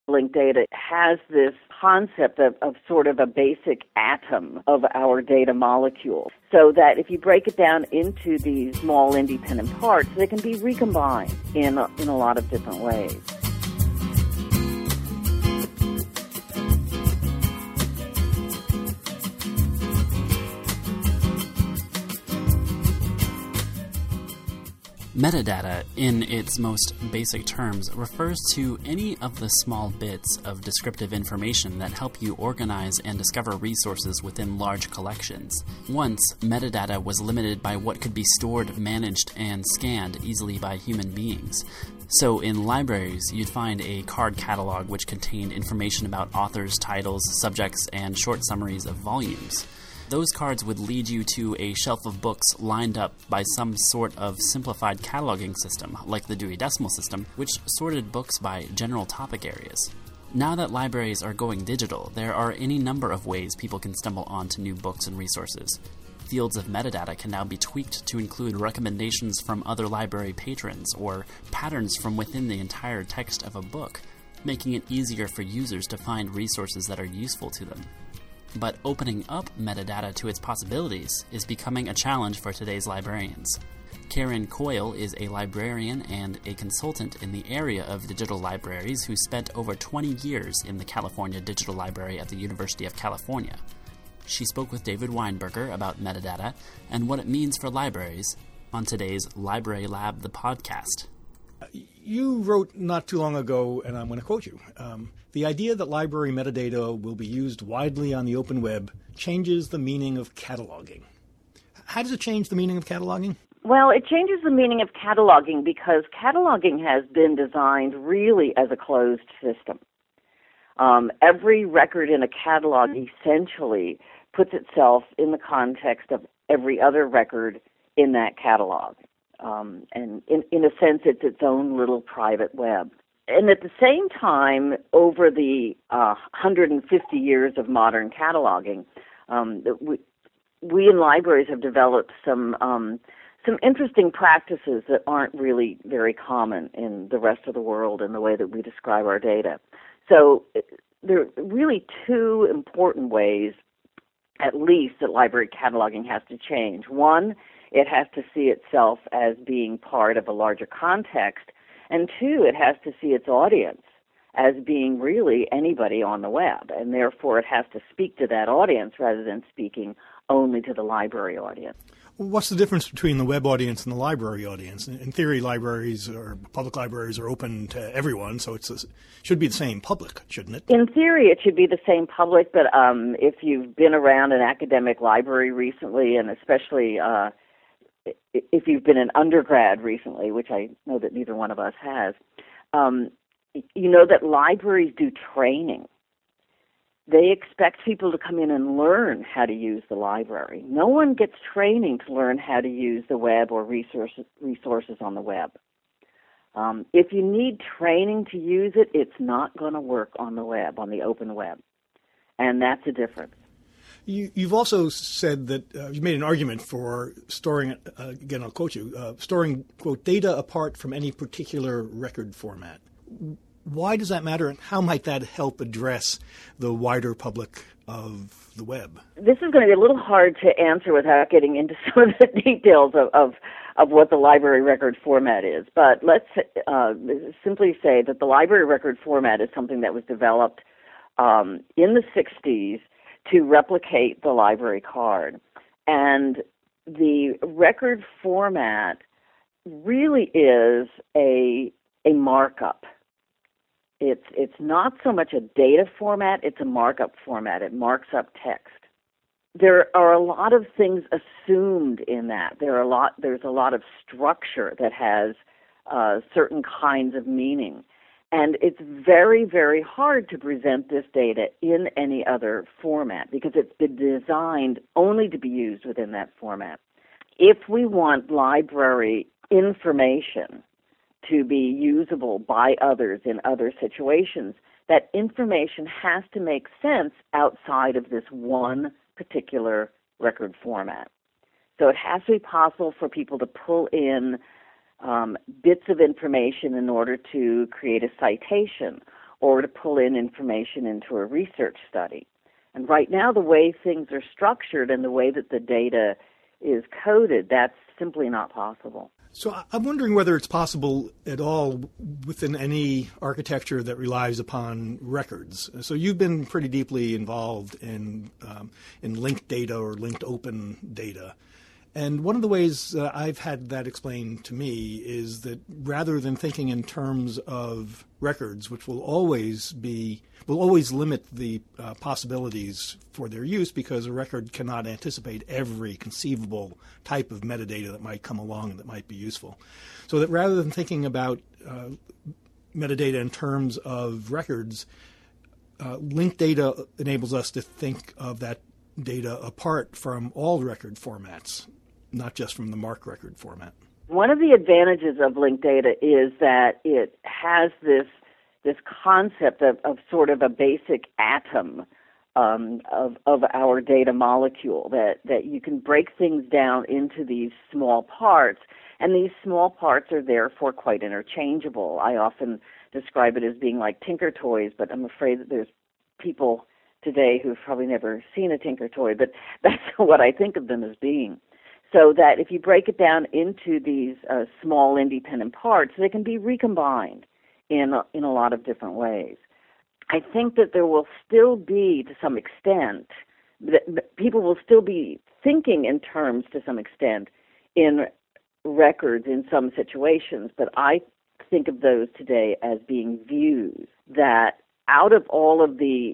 Linked data has this concept of sort of a basic atom of our data molecule, so that if you break it down into these small independent parts, they can be recombined in a lot of different ways. Metadata, in its most basic terms, refers to any of the small bits of descriptive information that help you organize and discover resources within large collections. Once, metadata was limited by what could be stored, managed, and scanned easily by human beings. So in libraries, you'd find a card catalog which contained information about authors, titles, subjects, and short summaries of volumes. Those cards would lead you to a shelf of books lined up by some sort of simplified cataloging system, like the Dewey Decimal System, which sorted books by general topic areas. Now that libraries are going digital, there are any number of ways people can stumble onto new books and resources. Fields of metadata can now be tweaked to include recommendations from other library patrons or patterns from within the entire text of a book, making it easier for users to find resources that are useful to them. But opening up metadata to its possibilities is becoming a challenge for today's librarians. Karen Coyle is a librarian and a consultant in the area of digital libraries who spent over 20 years in the California Digital Library at the University of California. She spoke with David Weinberger about metadata and what it means for libraries on today's Library Lab, the podcast. You wrote not too long ago, and I'm going to quote you, the idea that library metadata will be used widely on the open web changes the meaning of cataloging. How does it change the meaning of cataloging? Well, it changes the meaning of cataloging because cataloging has been designed really as a closed system. Every record in a catalog essentially puts itself in the context of every other record in that catalog. And in a sense, it's its own little private web. And at the same time, over the 150 years of modern cataloging, we in libraries have developed some interesting practices that aren't really very common in the rest of the world in the way that we describe our data. So there are really two important ways, at least, that library cataloging has to change. One, it has to see itself as being part of a larger context. And two, it has to see its audience as being really anybody on the web. And therefore, it has to speak to that audience rather than speaking only to the library audience. What's the difference between the web audience and the library audience? In theory, libraries or public libraries are open to everyone, so it should be the same public, shouldn't it? In theory, it should be the same public, but if you've been around an academic library recently, and especially if you've been an undergrad recently, which I know that neither one of us has, you know that libraries do training. They expect people to come in and learn how to use the library. No one gets training to learn how to use the web or resources on the web. If you need training to use it, it's not going to work on the web, on the open web. And that's a difference. You've also said that you've made an argument for storing, again, I'll quote you, storing, quote, data apart from any particular record format. Why does that matter, and how might that help address the wider public of the web? This is going to be a little hard to answer without getting into some of the details of what the library record format is. But let's simply say that the library record format is something that was developed in the 60s to replicate the library card. And the record format really is a markup. It's not so much a data format, it's a markup format. It marks up text. There are a lot of things assumed in that. There's a lot of structure that has certain kinds of meaning. And it's very, very hard to present this data in any other format because it's been designed only to be used within that format. If we want library information to be usable by others in other situations, that information has to make sense outside of this one particular record format. So it has to be possible for people to pull in bits of information in order to create a citation or to pull in information into a research study. And right now, the way things are structured and the way that the data is coded, that's simply not possible. So I'm wondering whether it's possible at all within any architecture that relies upon records. So you've been pretty deeply involved in linked data or linked open data. And one of the ways I've had that explained to me is that rather than thinking in terms of records, which will always limit the possibilities for their use, because a record cannot anticipate every conceivable type of metadata that might come along that might be useful. So that rather than thinking about metadata in terms of records, linked data enables us to think of that data apart from all record formats, not just from the MARC record format. One of the advantages of linked data is that it has this concept of sort of a basic atom of our data molecule, that you can break things down into these small parts, and these small parts are therefore quite interchangeable. I often describe it as being like Tinker Toys, but I'm afraid that there's people today who've probably never seen a Tinker Toy, but that's what I think of them as being. So that if you break it down into these small independent parts, they can be recombined in a lot of different ways. I think that there will still be, to some extent, that people will still be thinking in terms, to some extent, in records in some situations, but I think of those today as being views, that out of all of the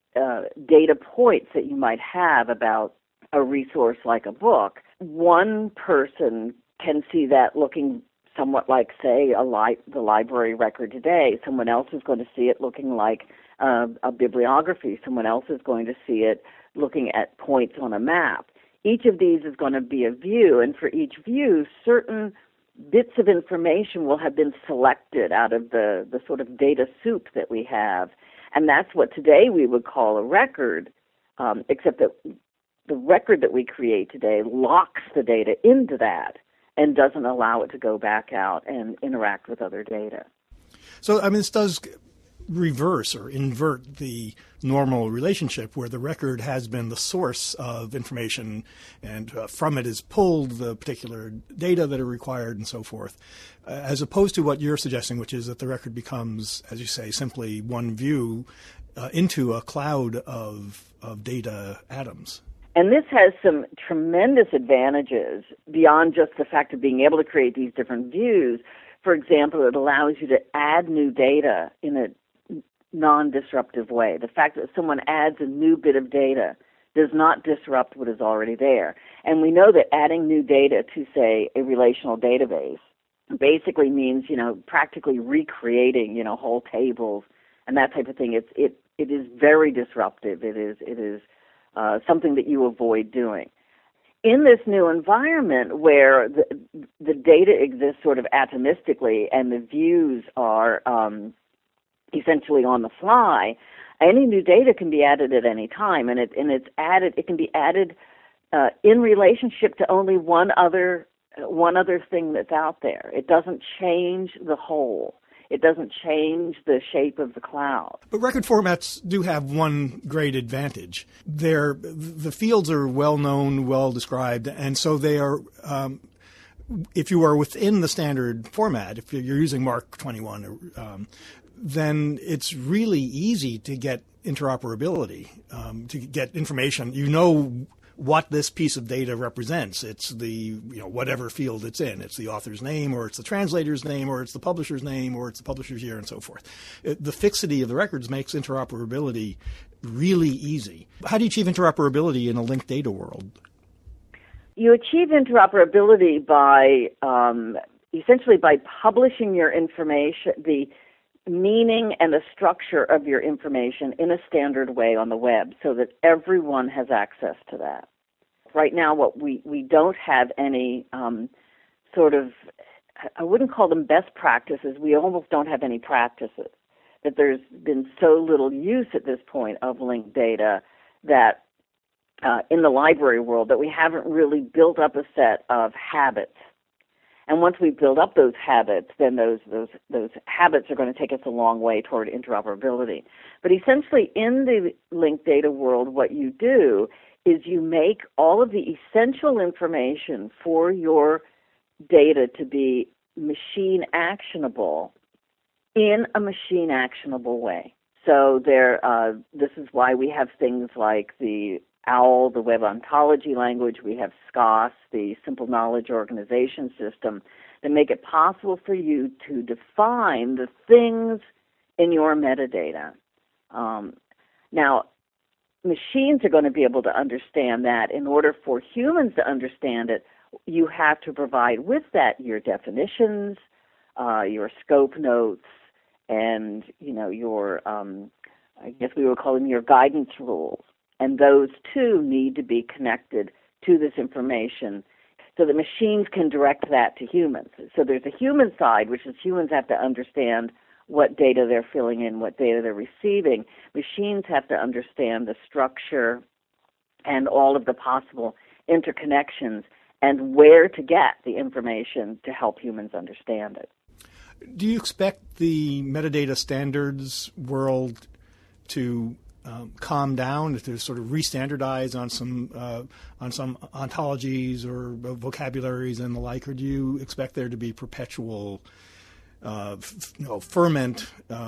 data points that you might have about a resource like a book, one person can see that looking somewhat like, say, the library record today. Someone else is going to see it looking like a bibliography. Someone else is going to see it looking at points on a map. Each of these is going to be a view, and for each view, certain bits of information will have been selected out of the sort of data soup that we have. And that's what today we would call a record, except that the record that we create today locks the data into that and doesn't allow it to go back out and interact with other data. So, this does reverse or invert the normal relationship where the record has been the source of information, and from it is pulled the particular data that are required and so forth, as opposed to what you're suggesting, which is that the record becomes, as you say, simply one view into a cloud of data atoms. And this has some tremendous advantages beyond just the fact of being able to create these different views. For example, it allows you to add new data in a non-disruptive way. The fact that someone adds a new bit of data does not disrupt what is already there. And we know that adding new data to, say, a relational database basically means, practically recreating, whole tables and that type of thing. It is very disruptive. It is something that you avoid doing. In this new environment where the data exists sort of atomistically and the views are essentially on the fly, any new data can be added at any time, and it can be added in relationship to only one other thing that's out there. It doesn't change the whole. It doesn't change the shape of the cloud. But record formats do have one great advantage. The fields are well known, well described, and so they are, if you are within the standard format, if you're using MARC 21, then it's really easy to get interoperability, to get information. You know what this piece of data represents. It's the, whatever field it's in. It's the author's name, or it's the translator's name, or it's the publisher's name, or it's the publisher's year, and so forth. The fixity of the records makes interoperability really easy. How do you achieve interoperability in a linked data world? You achieve interoperability by essentially by publishing your information, the meaning and the structure of your information in a standard way on the web so that everyone has access to that. Right now, what we don't have any sort of, I wouldn't call them best practices, we almost don't have any practices. That there's been so little use at this point of linked data that in the library world that we haven't really built up a set of habits. And once we build up those habits, then those habits are going to take us a long way toward interoperability. But essentially, in the linked data world, what you do is you make all of the essential information for your data to be machine actionable in a machine actionable way. So this is why we have things like the OWL, the Web Ontology language. We have SKOS, the Simple Knowledge Organization System, that make it possible for you to define the things in your metadata. Now, machines are going to be able to understand that. In order for humans to understand it, you have to provide with that your definitions, your scope notes, and your I guess we would call them your guidance rules. And those two need to be connected to this information so that machines can direct that to humans. So there's a human side, which is humans have to understand what data they're filling in, what data they're receiving. Machines have to understand the structure and all of the possible interconnections and where to get the information to help humans understand it. Do you expect the metadata standards world to calm down, to sort of re-standardize on some ontologies or vocabularies and the like, or do you expect there to be perpetual ferment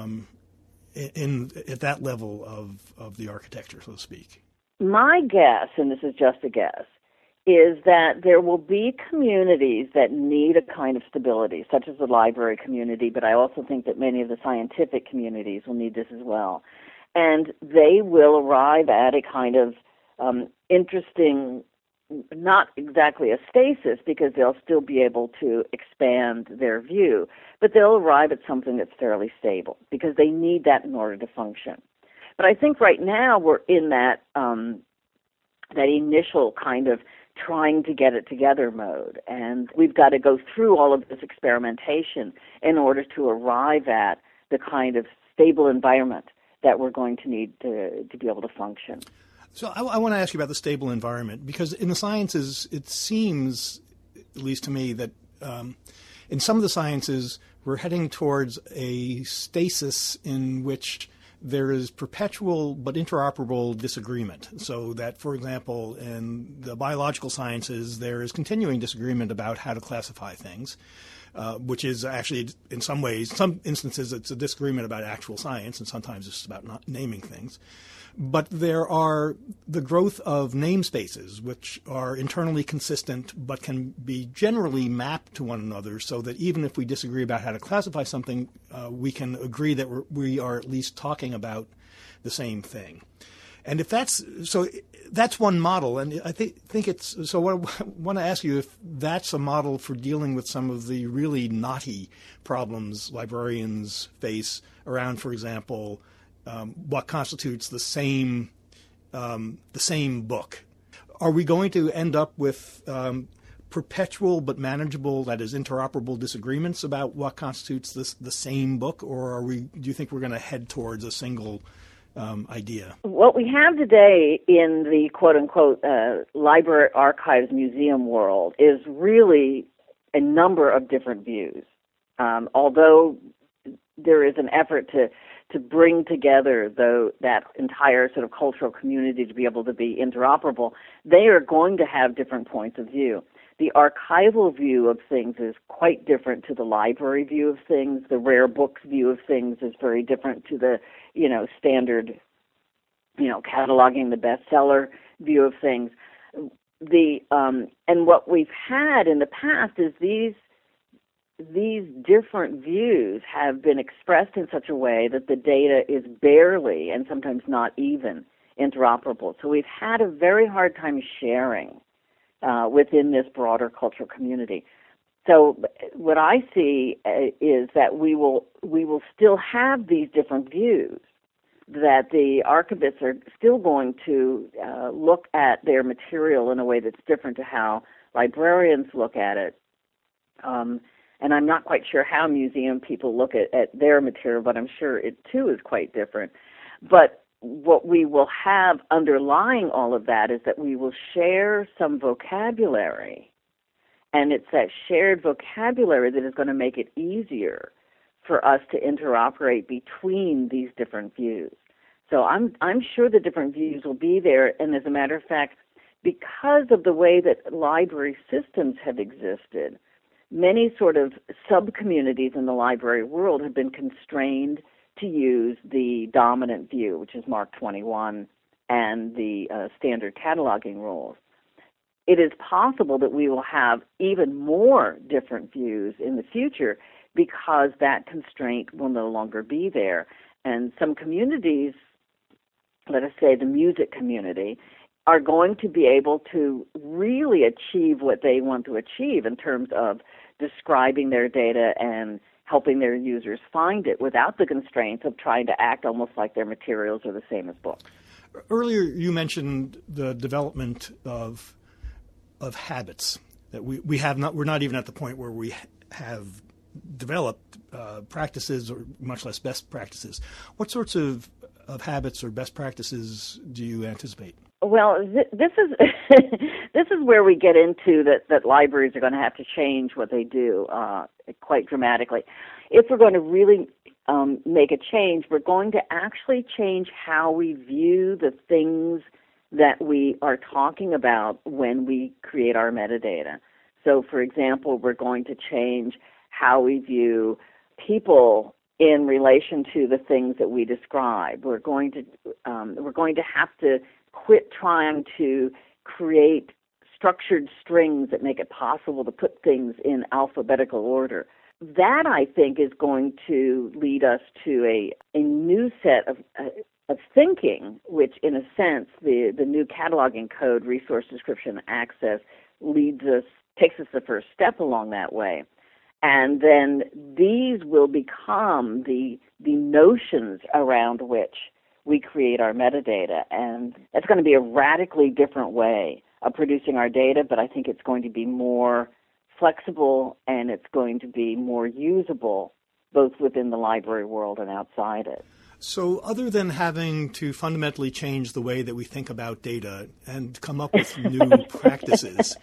at that level of the architecture, so to speak? My guess, and this is just a guess, is that there will be communities that need a kind of stability, such as the library community, but I also think that many of the scientific communities will need this as well. And they will arrive at a kind of interesting, not exactly a stasis, because they'll still be able to expand their view, but they'll arrive at something that's fairly stable, because they need that in order to function. But I think right now we're in that initial kind of trying to get it together mode, and we've got to go through all of this experimentation in order to arrive at the kind of stable environment that we're going to need to be able to function. So I want to ask you about the stable environment, because in the sciences, it seems, at least to me, that in some of the sciences, we're heading towards a stasis in which there is perpetual but interoperable disagreement. So that, for example, in the biological sciences, there is continuing disagreement about how to classify things. Which is actually, in some ways, some instances, it's a disagreement about actual science, and sometimes it's about not naming things. But there are the growth of namespaces, which are internally consistent but can be generally mapped to one another, so that even if we disagree about how to classify something, we can agree that we are at least talking about the same thing. And if that's so, that's one model, and I think it's so. I want to ask you if that's a model for dealing with some of the really knotty problems librarians face around, for example, what constitutes the same book. Are we going to end up with perpetual but manageable, that is, interoperable disagreements about what constitutes the same book, or do you think we're going to head towards a single idea? What we have today in the quote-unquote library, archives, museum world is really a number of different views. Although there is an effort to bring together that entire sort of cultural community to be able to be interoperable, they are going to have different points of view. The archival view of things is quite different to the library view of things. The rare books view of things is very different to the, standard, cataloging the bestseller view of things. And what we've had in the past is these different views have been expressed in such a way that the data is barely, and sometimes not even, interoperable. So we've had a very hard time sharing within this broader cultural community. So what I see is that we will still have these different views, that the archivists are still going to look at their material in a way that's different to how librarians look at it. And I'm not quite sure how museum people look at their material, but I'm sure it too is quite different. But what we will have underlying all of that is that we will share some vocabulary And it's that shared vocabulary that is going to make it easier for us to interoperate between these different views. So I'm sure the different views will be there, and as a matter of fact, because of the way that library systems have existed, many sort of sub-communities in the library world have been constrained to use the dominant view, which is MARC 21, and the standard cataloging rules. It is possible that we will have even more different views in the future because that constraint will no longer be there. And some communities, let us say the music community, are going to be able to really achieve what they want to achieve in terms of describing their data and helping their users find it without the constraints of trying to act almost like their materials are the same as books. Earlier, you mentioned the development of habits that we're not even at the point where we have developed practices, or much less best practices. What sorts of habits or best practices do you anticipate? Well, this is this is where we get into that libraries are going to have to change what they do quite dramatically. If we're going to really make a change, we're going to actually change how we view the things that we are talking about when we create our metadata. So, for example, we're going to change how we view people in relation to the things that we describe. We're going to have to quit trying to create structured strings that make it possible to put things in alphabetical order. That, I think, is going to lead us to a new set of thinking, which, in a sense, the new cataloging code, resource description access, takes us the first step along that way. And then these will become the notions around which we create our metadata. And that's going to be a radically different way of producing our data, but I think it's going to be more flexible and it's going to be more usable both within the library world and outside it. So other than having to fundamentally change the way that we think about data and come up with new practices,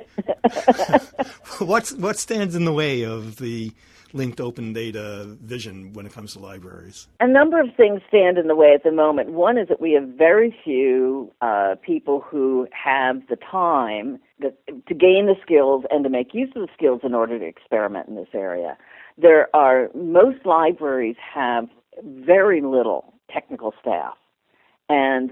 what stands in the way of the linked open data vision when it comes to libraries? A number of things stand in the way at the moment. One is that we have very few people who have the time to gain the skills and to make use of the skills in order to experiment in this area. Most libraries have very little technical staff, and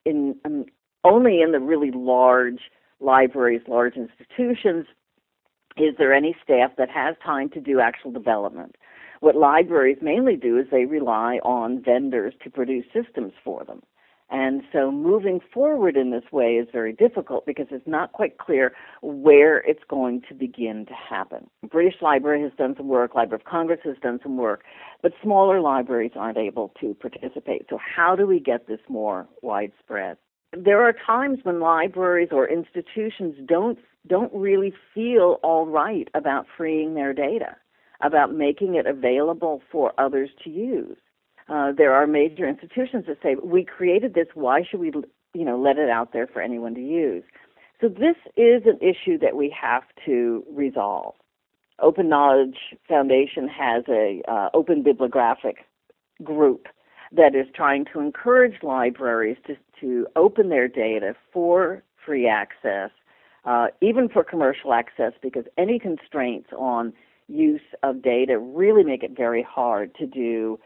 only in the really large libraries, large institutions, is there any staff that has time to do actual development. What libraries mainly do is they rely on vendors to produce systems for them. And so moving forward in this way is very difficult because it's not quite clear where it's going to begin to happen. British Library has done some work, Library of Congress has done some work, but smaller libraries aren't able to participate. So how do we get this more widespread? There are times when libraries or institutions don't really feel all right about freeing their data, about making it available for others to use. There are major institutions that say, we created this, why should we let it out there for anyone to use? So this is an issue that we have to resolve. Open Knowledge Foundation has a open bibliographic group that is trying to encourage libraries to open their data for free access, even for commercial access, because any constraints on use of data really make it very hard to do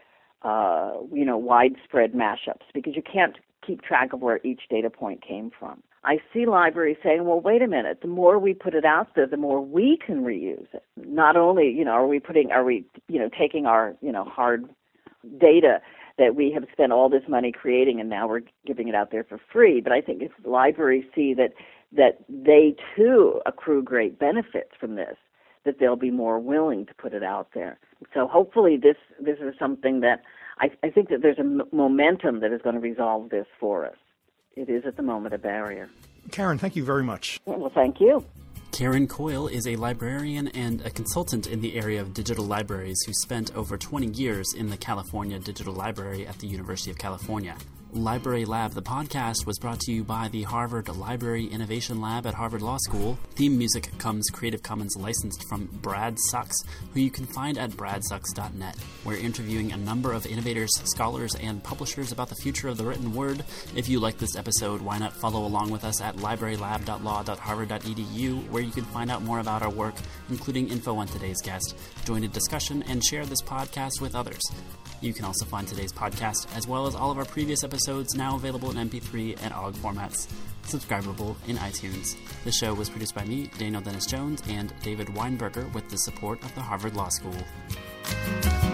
widespread mashups, because you can't keep track of where each data point came from. I see libraries saying, well, wait a minute, the more we put it out there, the more we can reuse it. Not only, are we taking our, hard data that we have spent all this money creating and now we're giving it out there for free, but I think if libraries see that they too accrue great benefits from this, that they'll be more willing to put it out there. So hopefully this is something that I think that there's a momentum that is going to resolve this for us. It is at the moment a barrier. Karen, thank you very much. Well, thank you. Karen Coyle is a librarian and a consultant in the area of digital libraries who spent over 20 years in the California Digital Library at the University of California. Library Lab, the podcast, was brought to you by the Harvard Library Innovation Lab at Harvard Law School. Theme music comes Creative Commons licensed from Brad Sucks, who you can find at bradsucks.net. We're interviewing a number of innovators, scholars, and publishers about the future of the written word. If you like this episode, why not follow along with us at librarylab.law.harvard.edu, where you can find out more about our work, including info on today's guest, join a discussion, and share this podcast with others. You can also find today's podcast, as well as all of our previous episodes, now available in MP3 and OGG formats, subscribable in iTunes. The show was produced by me, Daniel Dennis Jones, and David Weinberger, with the support of the Harvard Law School.